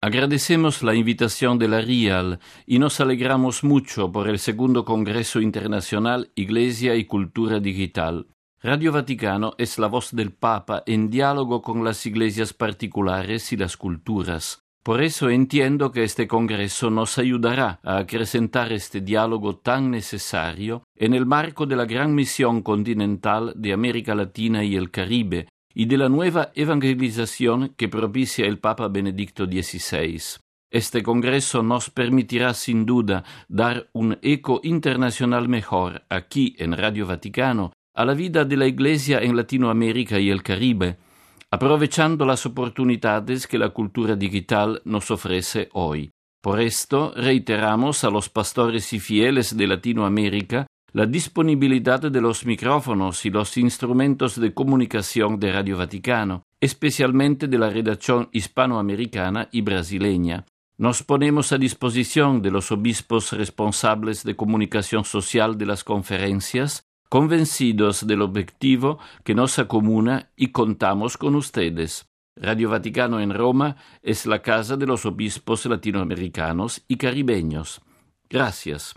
Agradecemos la invitación de la RIAL y nos alegramos mucho por el segundo Congreso Internacional Iglesia y Cultura Digital. Radio Vaticano es la voz del Papa en diálogo con las iglesias particulares y las culturas. Por eso entiendo que este Congreso nos ayudará a acrecentar este diálogo tan necesario en el marco de la gran misión continental de América Latina y el Caribe, y de la nueva evangelización que propicia el Papa Benedicto XVI. Este Congreso nos permitirá sin duda dar un eco internacional mejor aquí en Radio Vaticano a la vida de la Iglesia en Latinoamérica y el Caribe, aprovechando las oportunidades que la cultura digital nos ofrece hoy. Por esto reiteramos a los pastores y fieles de Latinoamérica la disponibilidad de los micrófonos y los instrumentos de comunicación de Radio Vaticano, especialmente de la redacción hispanoamericana y brasileña. Nos ponemos a disposición de los obispos responsables de comunicación social de las conferencias, convencidos del objetivo que nos acomuna y contamos con ustedes. Radio Vaticano en Roma es la casa de los obispos latinoamericanos y caribeños. Gracias.